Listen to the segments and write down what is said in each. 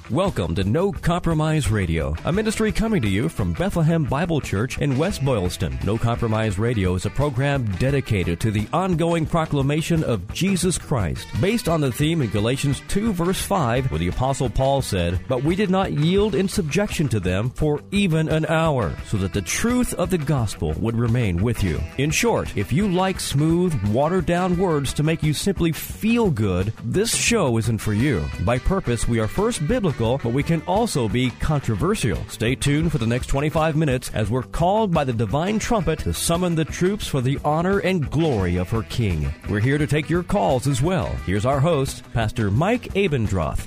Welcome to No Compromise Radio, a ministry coming to you from Bethlehem Bible Church in West Boylston. No Compromise Radio is a program dedicated to the ongoing proclamation of Jesus Christ, based on the theme in Galatians 2 verse 5, where the Apostle Paul said, "But we did not yield in subjection to them for even an hour, so that the truth of the gospel would remain with you." In short, if you like smooth, watered-down words to make you simply feel good, this show isn't for you. By purpose, we are first biblical, but we can also be controversial. Stay tuned for the next 25 minutes as we're called by the divine trumpet to summon the troops for the honor and glory of her King. We're here to take your calls as well. Here's our host, Pastor Mike Abendroth.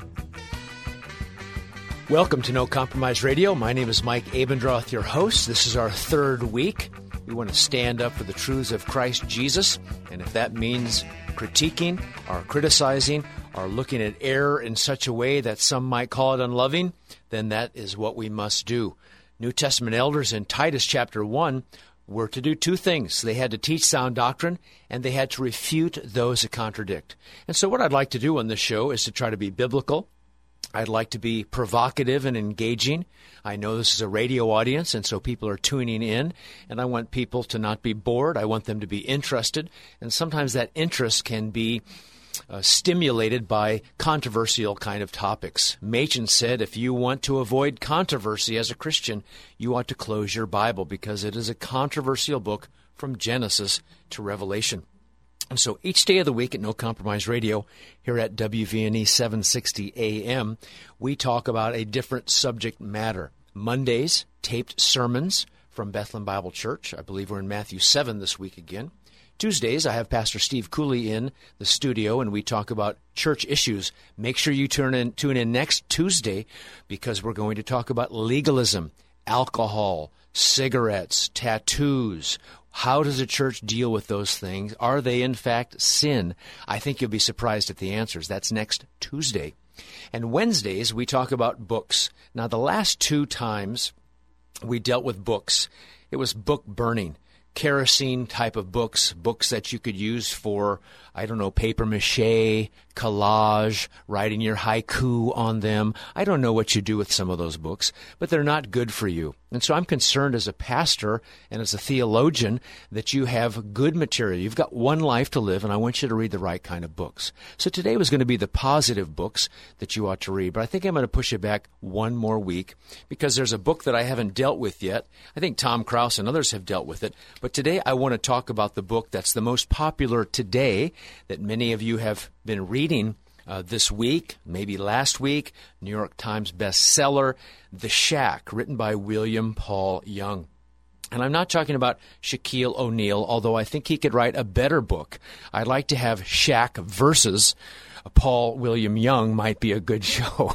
Welcome to No Compromise Radio. My name is Mike Abendroth, your host. This is our third week. We want to stand up for the truths of Christ Jesus, and if that means critiquing or criticizing or looking at error in such a way that some might call it unloving, then that is what we must do. New Testament elders in Titus chapter 1 were to do two things. They had to teach sound doctrine, and they had to refute those that contradict. And so what I'd like to do on this show is to try to be biblical. I'd like to be provocative and engaging. I know this is a radio audience, and so people are tuning in, and I want people to not be bored. I want them to be interested, and sometimes that interest can be stimulated by controversial kind of topics. Machen said, if you want to avoid controversy as a Christian, you ought to close your Bible, because it is a controversial book from Genesis to Revelation. And so each day of the week at No Compromise Radio, here at WVNE 760 AM, we talk about a different subject matter. Mondays, taped sermons from Bethlehem Bible Church. I believe we're in Matthew 7 this week again. Tuesdays, I have Pastor Steve Cooley in the studio, and we talk about church issues. Make sure you tune in next Tuesday, because we're going to talk about legalism, alcohol, cigarettes, tattoos. How does a church deal with those things? Are they, in fact, sin? I think you'll be surprised at the answers. That's next Tuesday. And Wednesdays, we talk about books. Now, the last two times we dealt with books, it was book burning. Kerosene type of books that you could use for, paper mache, collage, writing your haiku on them. I don't know what you do with some of those books, but they're not good for you. And so I'm concerned as a pastor and as a theologian that you have good material. You've got one life to live, and I want you to read the right kind of books. So today was going to be the positive books that you ought to read, but I think I'm going to push it back one more week, because there's a book that I haven't dealt with yet. I think Tom Krause and others have dealt with it, but today I want to talk about the book that's the most popular today, that many of you have been reading this week, maybe last week, New York Times bestseller, The Shack, written by William Paul Young. And I'm not talking about Shaquille O'Neal, although I think he could write a better book. I'd like to have Shaq versus Paul William Young. Might be a good show.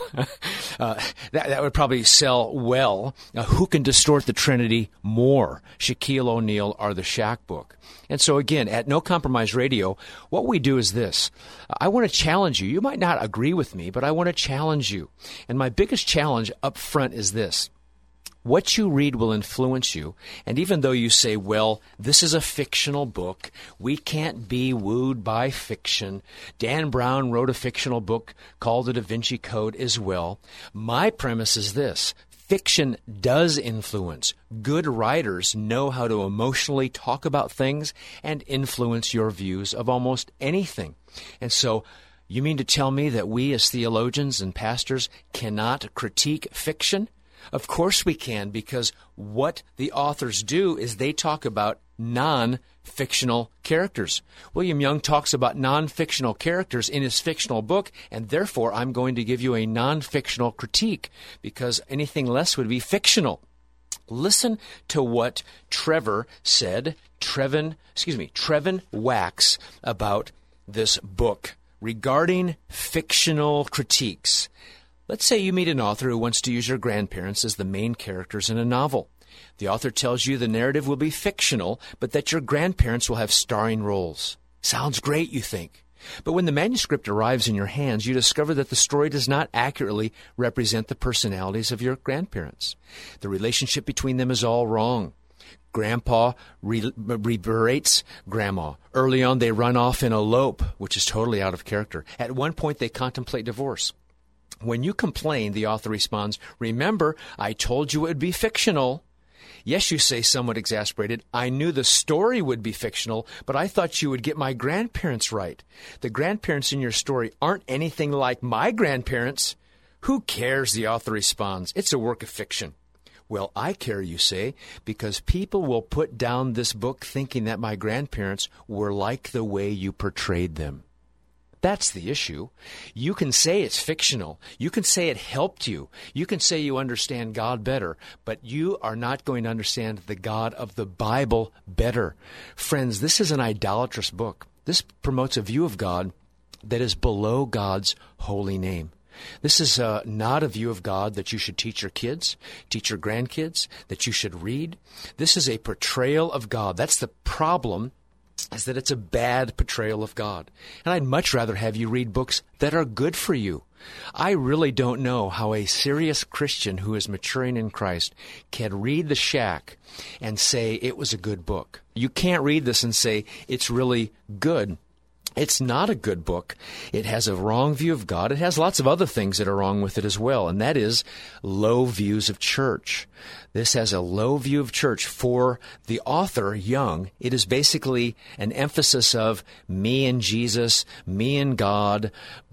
That would probably sell well. Who can distort the Trinity more, Shaquille O'Neal or the Shaq book? And so again, at No Compromise Radio, what we do is this. I want to challenge you. You might not agree with me, but I want to challenge you. And my biggest challenge up front is this. What you read will influence you, and even though you say, well, this is a fictional book, we can't be wooed by fiction. Dan Brown wrote a fictional book called The Da Vinci Code as well. My premise is this. Fiction does influence. Good writers know how to emotionally talk about things and influence your views of almost anything. And so, you mean to tell me that we as theologians and pastors cannot critique fiction? Of course we can, because what the authors do is they talk about non-fictional characters. William Young talks about non-fictional characters in his fictional book, and therefore I'm going to give you a non-fictional critique, because anything less would be fictional. Listen to what Trevin Wax about this book regarding fictional critiques. Let's say you meet an author who wants to use your grandparents as the main characters in a novel. The author tells you the narrative will be fictional, but that your grandparents will have starring roles. Sounds great, you think. But when the manuscript arrives in your hands, you discover that the story does not accurately represent the personalities of your grandparents. The relationship between them is all wrong. Grandpa reberates Grandma. Early on, they run off and elope, which is totally out of character. At one point, they contemplate divorce. When you complain, the author responds, "Remember, I told you it would be fictional." Yes, you say, somewhat exasperated, "I knew the story would be fictional, but I thought you would get my grandparents right. The grandparents in your story aren't anything like my grandparents." "Who cares?" the author responds. "It's a work of fiction." "Well, I care," you say, "because people will put down this book thinking that my grandparents were like the way you portrayed them." That's the issue. You can say it's fictional. You can say it helped you. You can say you understand God better, but you are not going to understand the God of the Bible better. Friends, this is an idolatrous book. This promotes a view of God that is below God's holy name. This is not a view of God that you should teach your kids, teach your grandkids, that you should read. This is a portrayal of God. That's the problem, is that it's a bad portrayal of God. And I'd much rather have you read books that are good for you. I really don't know how a serious Christian who is maturing in Christ can read The Shack and say it was a good book. You can't read this and say it's really good. It's not a good book. It has a wrong view of God. It has lots of other things that are wrong with it as well, and that is low views of church. This has a low view of church. For the author, Young, it is basically an emphasis of me and Jesus, me and God,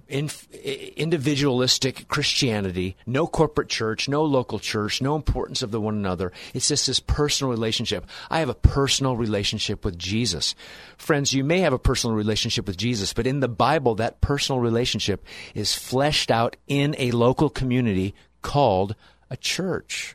individualistic Christianity, no corporate church, no local church, no importance of the one another. It's just this personal relationship. I have a personal relationship with Jesus. Friends, you may have a personal relationship with Jesus, but in the Bible, that personal relationship is fleshed out in a local community called a church.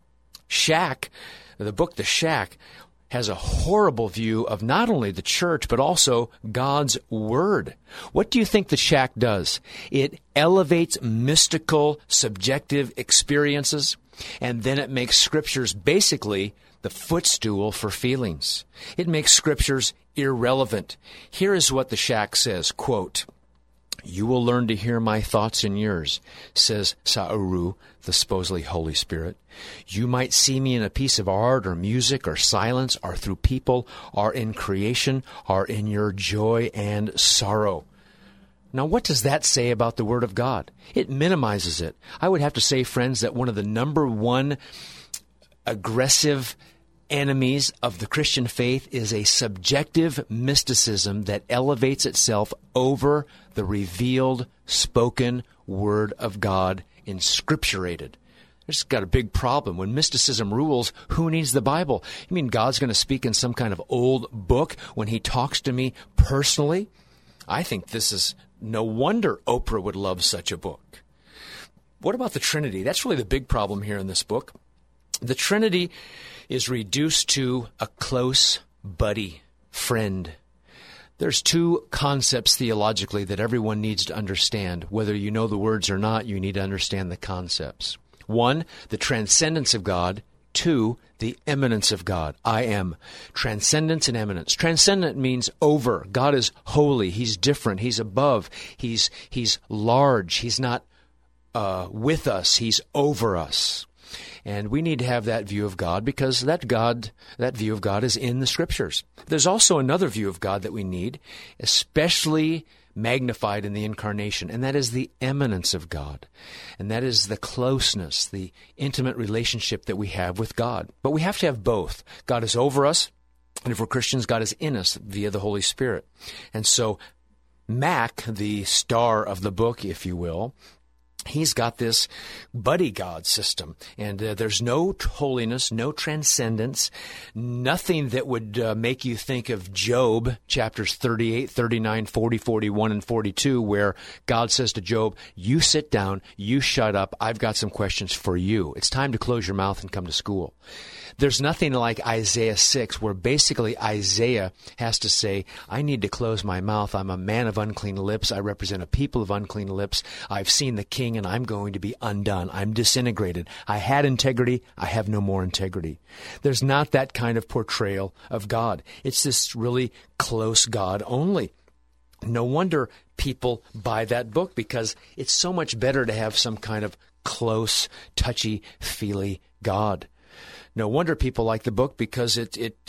Shack, the book The Shack, has a horrible view of not only the church, but also God's Word. What do you think the Shack does? It elevates mystical, subjective experiences, and then it makes Scriptures basically the footstool for feelings. It makes Scriptures irrelevant. Here is what the Shack says, quote, "You will learn to hear my thoughts and yours," says Sa'uru, the supposedly Holy Spirit. "You might see me in a piece of art or music or silence or through people or in creation or in your joy and sorrow." Now, what does that say about the Word of God? It minimizes it. I would have to say, friends, that one of the number one aggressive enemies of the Christian faith is a subjective mysticism that elevates itself over the revealed, spoken Word of God, inscripturated. There's got a big problem. When mysticism rules, who needs the Bible? You mean God's going to speak in some kind of old book when He talks to me personally? I think this is no wonder Oprah would love such a book. What about the Trinity? That's really the big problem here in this book. The Trinity is reduced to a close buddy, friend. There's two concepts theologically that everyone needs to understand. Whether you know the words or not, you need to understand the concepts. One, the transcendence of God. Two, the immanence of God. I am. Transcendence and immanence. Transcendent means over. God is holy. He's different. He's above. He's large. He's not with us. He's over us. And we need to have that view of God because that view of God is in the Scriptures. There's also another view of God that we need, especially magnified in the Incarnation, and that is the immanence of God. And that is the closeness, the intimate relationship that we have with God. But we have to have both. God is over us, and if we're Christians, God is in us via the Holy Spirit. And so Mac, the star of the book, if you will, he's got this buddy God system, and there's no holiness, no transcendence, nothing that would make you think of Job, chapters 38, 39, 40, 41, and 42, where God says to Job, "You sit down, you shut up, I've got some questions for you. It's time to close your mouth and come to school." There's nothing like Isaiah 6, where basically Isaiah has to say, I need to close my mouth. I'm a man of unclean lips. I represent a people of unclean lips. I've seen the King, and I'm going to be undone. I'm disintegrated. I had integrity. I have no more integrity. There's not that kind of portrayal of God. It's this really close God only. No wonder people buy that book, because it's so much better to have some kind of close, touchy-feely God. No wonder people like the book, because it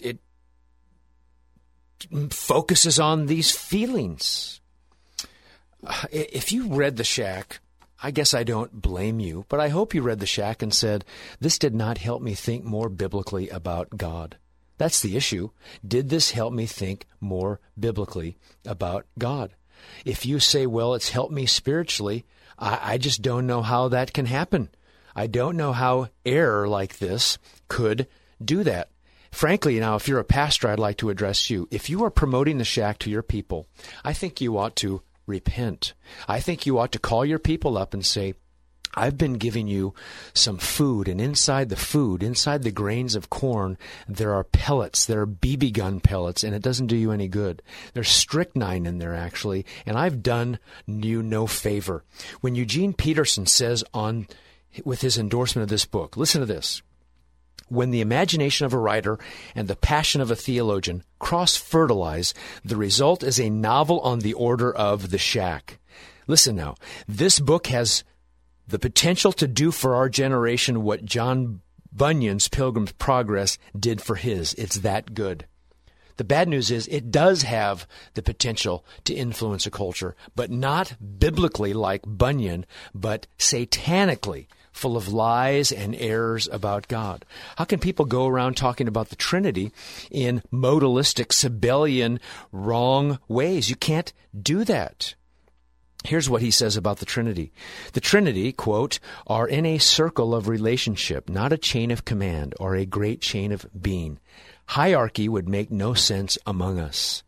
focuses on these feelings. If you read The Shack, I guess I don't blame you, but I hope you read The Shack and said, this did not help me think more biblically about God. That's the issue. Did this help me think more biblically about God? If you say, well, it's helped me spiritually, I just don't know how that can happen. I don't know how error like this could do that. Frankly, now, if you're a pastor, I'd like to address you. If you are promoting The Shack to your people, I think you ought to repent. I think you ought to call your people up and say, I've been giving you some food, and inside the food, inside the grains of corn, there are pellets. There are BB gun pellets, and it doesn't do you any good. There's strychnine in there, actually, and I've done you no favor. When Eugene Peterson says with his endorsement of this book, listen to this. When the imagination of a writer and the passion of a theologian cross-fertilize, the result is a novel on the order of The Shack. Listen now, this book has the potential to do for our generation what John Bunyan's Pilgrim's Progress did for his. It's that good. The bad news is it does have the potential to influence a culture, but not biblically like Bunyan, but satanically, full of lies and errors about God. How can people go around talking about the Trinity in modalistic, Sabellian, wrong ways? You can't do that. Here's what he says about the Trinity. The Trinity, quote, are in a circle of relationship, not a chain of command or a great chain of being. Hierarchy would make no sense among us.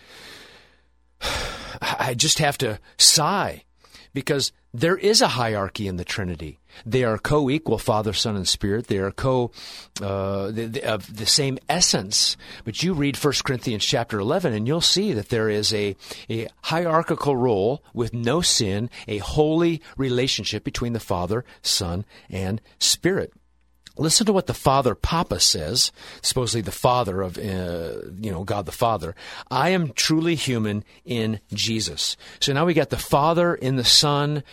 I just have to sigh, because there is a hierarchy in the Trinity. They are co-equal, Father, Son, and Spirit. They are of the same essence. But you read 1 Corinthians chapter 11, and you'll see that there is a hierarchical role with no sin, a holy relationship between the Father, Son, and Spirit. Listen to what the Father Papa says, supposedly the Father of, God the Father. I am truly human in Jesus. So now we got the Father in the Son,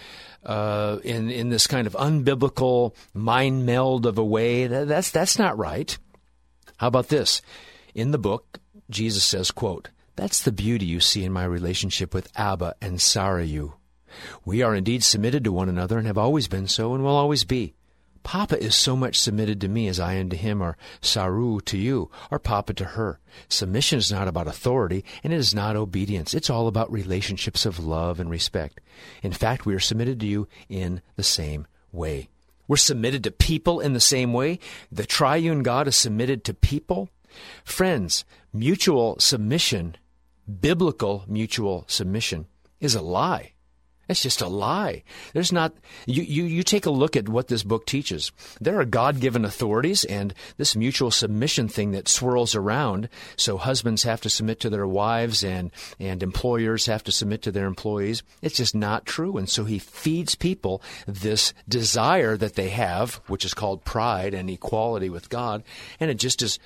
in this kind of unbiblical mind meld of a way. That's not right. How about this? In the book, Jesus says, quote, that's the beauty you see in my relationship with Abba and Sarayu. We are indeed submitted to one another and have always been so and will always be. Papa is so much submitted to me as I am to him, or Saru to you, or Papa to her. Submission is not about authority, and it is not obedience. It's all about relationships of love and respect. In fact, we are submitted to you in the same way. We're submitted to people in the same way. The triune God is submitted to people. Friends, mutual submission, biblical mutual submission, is a lie. It's just a lie. There's not, you take a look at what this book teaches. There are God-given authorities, and this mutual submission thing that swirls around, so husbands have to submit to their wives and employers have to submit to their employees. It's just not true. And so he feeds people this desire that they have, which is called pride and equality with God, and it just is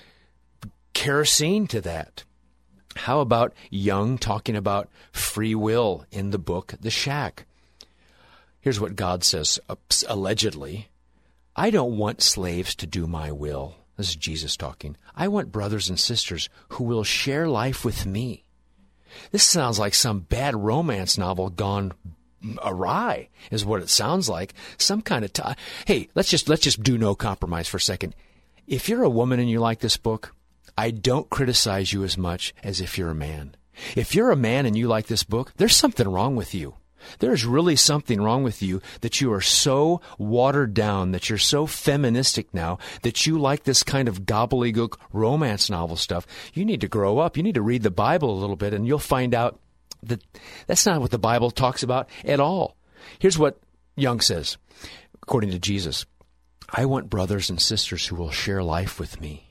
kerosene to that. How about Young talking about free will in the book, The Shack? Here's what God says, allegedly. I don't want slaves to do my will. This is Jesus talking. I want brothers and sisters who will share life with me. This sounds like some bad romance novel gone awry, is what it sounds like. Some kind of Hey, let's just do no compromise for a second. If you're a woman and you like this book, I don't criticize you as much as if you're a man. If you're a man and you like this book, there's something wrong with you. There's really something wrong with you, that you are so watered down, that you're so feministic now, that you like this kind of gobbledygook romance novel stuff. You need to grow up. You need to read the Bible a little bit, and you'll find out that that's not what the Bible talks about at all. Here's what Young says, according to Jesus. I want brothers and sisters who will share life with me.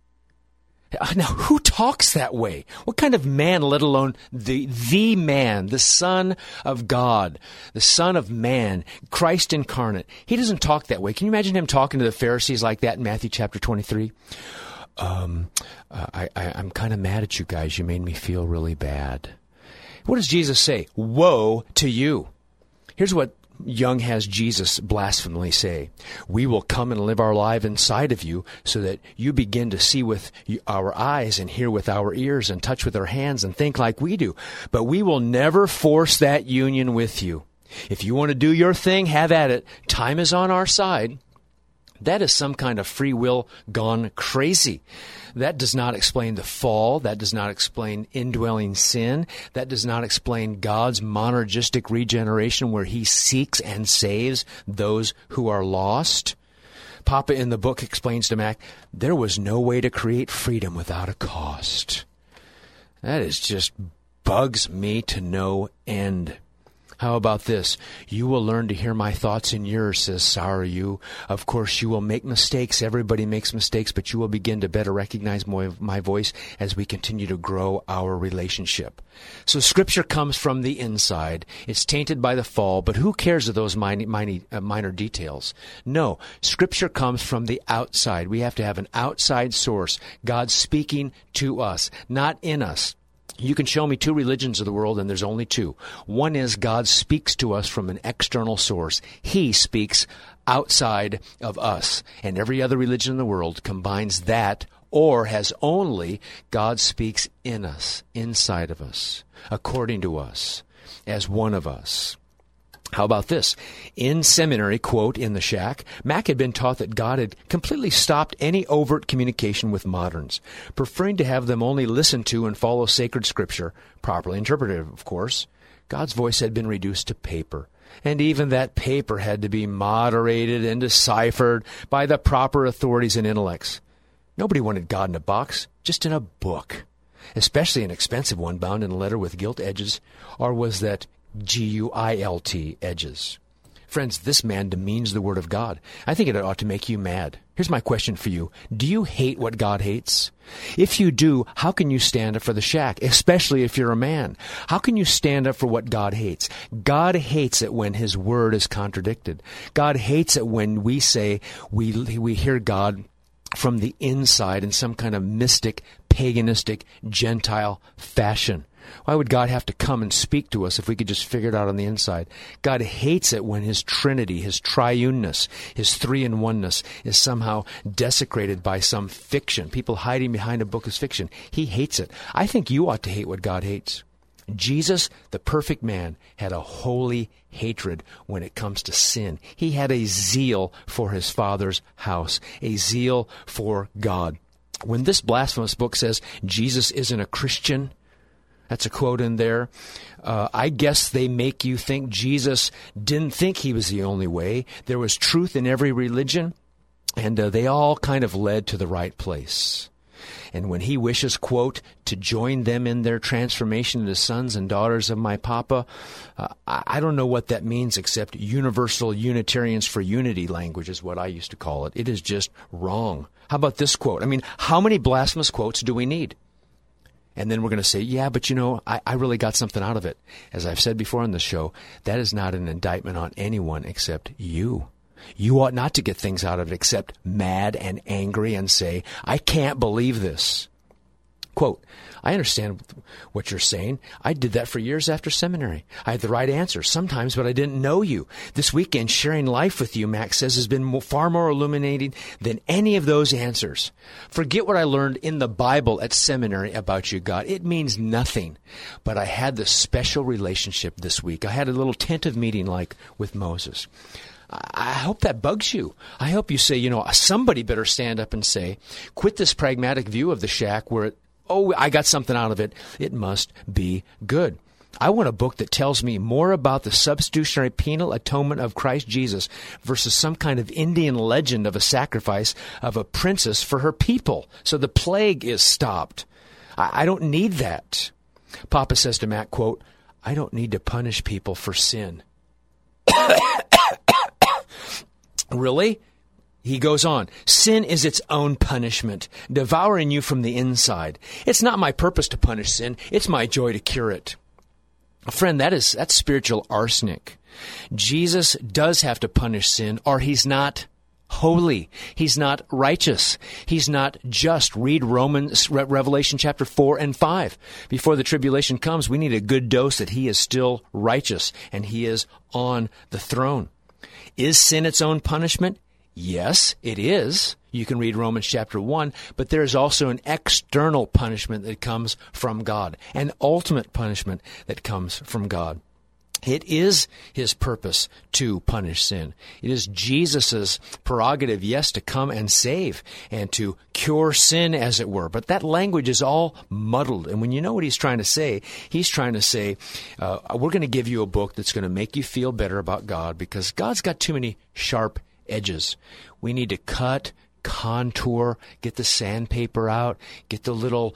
Now, who talks that way? What kind of man, let alone the man, the Son of God, the Son of Man, Christ incarnate? He doesn't talk that way. Can you imagine him talking to the Pharisees like that in Matthew chapter 23? I'm kind of mad at you guys. You made me feel really bad. What does Jesus say? Woe to you. Here's what Young has Jesus blasphemically say. We will come and live our life inside of you so that you begin to see with our eyes and hear with our ears and touch with our hands and think like we do. But we will never force that union with you. If you want to do your thing, have at it. Time is on our side. That is some kind of free will gone crazy. That does not explain the fall. That does not explain indwelling sin. That does not explain God's monergistic regeneration where he seeks and saves those who are lost. Papa in the book explains to Mac, there was no way to create freedom without a cost. That is just bugs me to no end. How about this? You will learn to hear my thoughts in yours, says Saru. Of course, you will make mistakes. Everybody makes mistakes, but you will begin to better recognize my voice as we continue to grow our relationship. So Scripture comes from the inside. It's tainted by the fall, but who cares of those minor details? No, Scripture comes from the outside. We have to have an outside source, God speaking to us, not in us. You can show me two religions of the world, and there's only two. One is God speaks to us from an external source. He speaks outside of us. And every other religion in the world combines that or has only God speaks in us, inside of us, according to us, as one of us. How about this? In seminary, quote, in the shack, Mac had been taught that God had completely stopped any overt communication with moderns, preferring to have them only listen to and follow sacred scripture, properly interpreted, of course. God's voice had been reduced to paper, and even that paper had to be moderated and deciphered by the proper authorities and intellects. Nobody wanted God in a box, just in a book, especially an expensive one bound in a letter with gilt edges, or was that GUILT edges. Friends, this man demeans the Word of God. I think it ought to make you mad. Here's my question for you. Do you hate what God hates? If you do, how can you stand up for the shack, especially if you're a man? How can you stand up for what God hates? God hates it when His Word is contradicted. God hates it when we say we hear God from the inside in some kind of mystic, paganistic, Gentile fashion. Why would God have to come and speak to us if we could just figure it out on the inside? God hates it when His Trinity, His triuneness, His three-in-oneness is somehow desecrated by some fiction. People hiding behind a book as fiction. He hates it. I think you ought to hate what God hates. Jesus, the perfect man, had a holy hatred when it comes to sin. He had a zeal for His Father's house, a zeal for God. When this blasphemous book says Jesus isn't a Christian, that's a quote in there. I guess they make you think Jesus didn't think He was the only way. There was truth in every religion, and they all kind of led to the right place. And when He wishes, quote, to join them in their transformation into sons and daughters of my Papa, I don't know what that means except universal Unitarians for unity language is what I used to call it. It is just wrong. How about this quote? I mean, how many blasphemous quotes do we need? And then we're going to say, yeah, but I really got something out of it. As I've said before on the show, that is not an indictment on anyone except you. You ought not to get things out of it except mad and angry and say, I can't believe this. Quote, I understand what you're saying. I did that for years after seminary. I had the right answer sometimes, but I didn't know you. This weekend, sharing life with you, Max says, has been far more illuminating than any of those answers. Forget what I learned in the Bible at seminary about you, God. It means nothing. But I had this special relationship this week. I had a little tentative meeting like with Moses. I hope that bugs you. I hope you say, somebody better stand up and say, quit this pragmatic view of the shack where I got something out of it. It must be good. I want a book that tells me more about the substitutionary penal atonement of Christ Jesus versus some kind of Indian legend of a sacrifice of a princess for her people. So the plague is stopped. I don't need that. Papa says to Matt, quote, I don't need to punish people for sin. Really? He goes on, sin is its own punishment, devouring you from the inside. It's not my purpose to punish sin. It's my joy to cure it. Friend, that's spiritual arsenic. Jesus does have to punish sin, or He's not holy. He's not righteous. He's not just. Read Revelation chapter 4 and 5. Before the tribulation comes, we need a good dose that He is still righteous, and He is on the throne. Is sin its own punishment? Yes, it is. You can read Romans chapter 1, but there is also an external punishment that comes from God, an ultimate punishment that comes from God. It is his purpose to punish sin. It is Jesus' prerogative, yes, to come and save and to cure sin, as it were. But that language is all muddled. And when you know what he's trying to say, we're going to give you a book that's going to make you feel better about God, because God's got too many sharp edges. We need to cut, contour, get the sandpaper out, get the little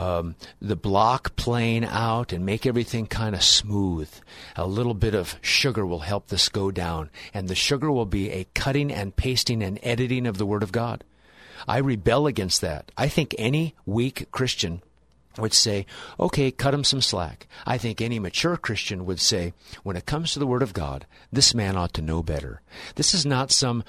the block plane out, and make everything kind of smooth. A little bit of sugar will help this go down, and the sugar will be a cutting and pasting and editing of the Word of God. I rebel against that. I think any weak Christian would say, okay, cut him some slack. I think any mature Christian would say, when it comes to the Word of God, this man ought to know better. This is not some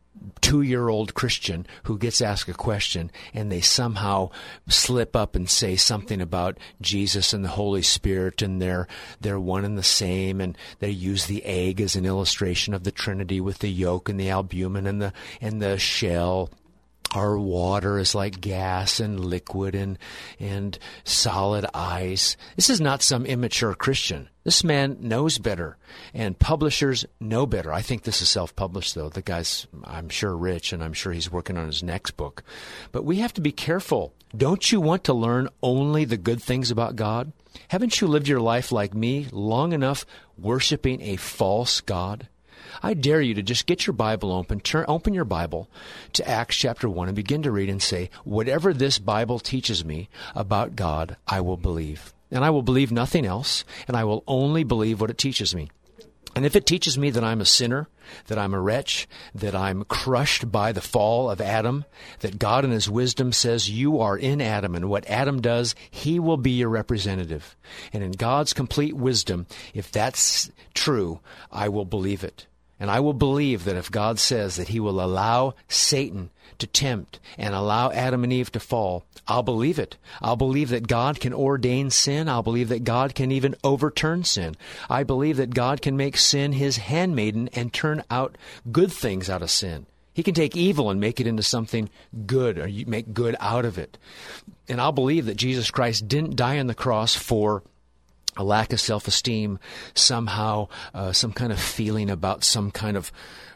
2-year-old Christian who gets asked a question and they somehow slip up and say something about Jesus and the Holy Spirit, and they're one and the same, and they use the egg as an illustration of the Trinity with the yolk and the albumin and the shell. Our water is like gas and liquid and solid ice. This is not some immature Christian. This man knows better, and publishers know better. I think this is self-published, though. The guy's, I'm sure, rich, and I'm sure he's working on his next book. But we have to be careful. Don't you want to learn only the good things about God? Haven't you lived your life like me long enough worshiping a false God? I dare you to just get your Bible open, open your Bible to Acts chapter 1 and begin to read and say, whatever this Bible teaches me about God, I will believe. And I will believe nothing else, and I will only believe what it teaches me. And if it teaches me that I'm a sinner, that I'm a wretch, that I'm crushed by the fall of Adam, that God in his wisdom says you are in Adam, and what Adam does, he will be your representative. And in God's complete wisdom, if that's true, I will believe it. And I will believe that if God says that he will allow Satan to tempt and allow Adam and Eve to fall, I'll believe it. I'll believe that God can ordain sin. I'll believe that God can even overturn sin. I believe that God can make sin his handmaiden and turn out good things out of sin. He can take evil and make it into something good, or you make good out of it. And I'll believe that Jesus Christ didn't die on the cross for a lack of self-esteem, somehow, some kind of feeling about some kind of,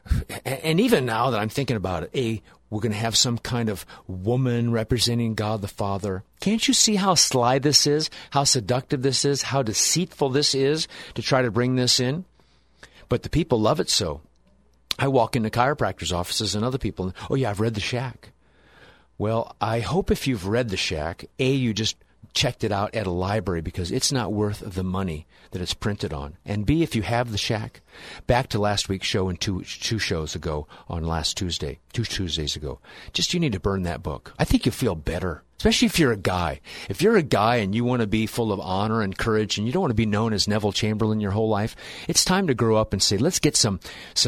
and even now that I'm thinking about it, we're going to have some kind of woman representing God the Father. Can't you see how sly this is, how seductive this is, how deceitful this is to try to bring this in? But the people love it so. I walk into chiropractors' offices and other people, and, oh yeah, I've read The Shack. Well, I hope if you've read The Shack, you just checked it out at a library, because it's not worth the money that it's printed on. And B, if you have The Shack, back to last week's show and two shows ago on last Tuesday, 2 Tuesdays ago, just you need to burn that book. I think you'll feel better, especially if you're a guy. If you're a guy and you want to be full of honor and courage and you don't want to be known as Neville Chamberlain your whole life, it's time to grow up and say, let's get some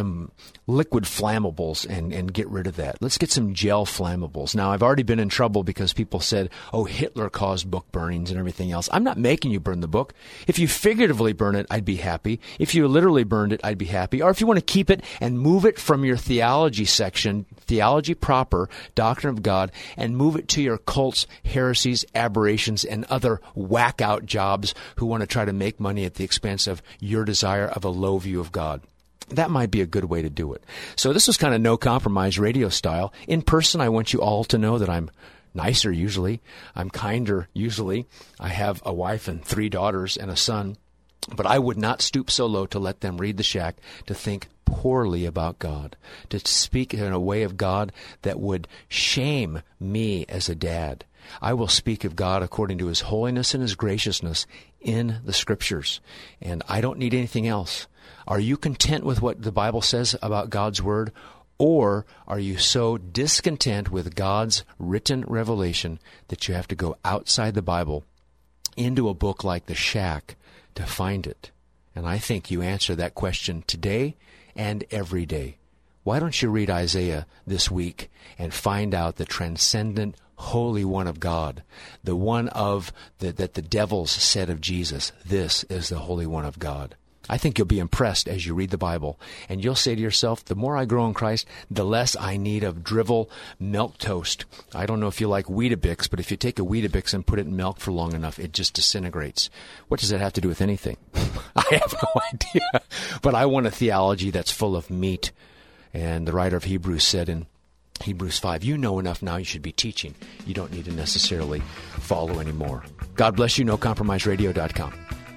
liquid flammables and get rid of that. Let's get some gel flammables. Now, I've already been in trouble because people said, oh, Hitler caused book burnings and everything else. I'm not making you burn the book. If you figuratively burn it, I'd be happy. If you literally burned it, I'd be happy. Or if you want to keep it and move it from your theology section, theology proper, doctrine of God, and move it to your cults, heresies, aberrations, and other whack-out jobs who want to try to make money at the expense of your desire of a low view of God. That might be a good way to do it. So this was kind of no compromise radio style. In person, I want you all to know that I'm nicer usually. I'm kinder usually. I have a wife and 3 daughters and a son. But I would not stoop so low to let them read The Shack, to think poorly about God, to speak in a way of God that would shame me as a dad. I will speak of God according to his holiness and his graciousness in the Scriptures. And I don't need anything else. Are you content with what the Bible says about God's Word? Or are you so discontent with God's written revelation that you have to go outside the Bible into a book like The Shack to find it? And I think you answer that question today and every day. Why don't you read Isaiah this week and find out the transcendent Holy One of God, the one of that the devils said of Jesus, this is the Holy One of God. I think you'll be impressed as you read the Bible, and you'll say to yourself, the more I grow in Christ, the less I need of drivel milk toast. I don't know if you like Weetabix, but if you take a Weetabix and put it in milk for long enough, it just disintegrates. What does that have to do with anything? I have no idea. But I want a theology that's full of meat. And the writer of Hebrews said in Hebrews 5, you know enough now, you should be teaching. You don't need to necessarily follow anymore. God bless you. NoCompromiseRadio.com.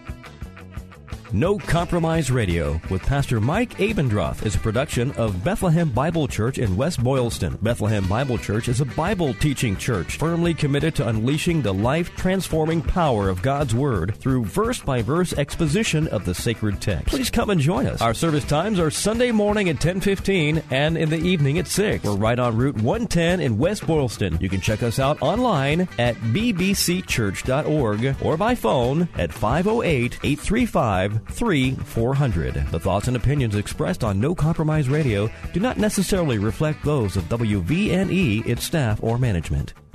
No Compromise Radio with Pastor Mike Abendroth is a production of Bethlehem Bible Church in West Boylston. Bethlehem Bible Church is a Bible teaching church firmly committed to unleashing the life-transforming power of God's Word through verse-by-verse exposition of the sacred text. Please come and join us. Our service times are Sunday morning at 10:15 and in the evening at 6. We're right on Route 110 in West Boylston. You can check us out online at bbcchurch.org or by phone at 508-835-3400. The thoughts and opinions expressed on No Compromise Radio do not necessarily reflect those of WVNE, its staff, or management.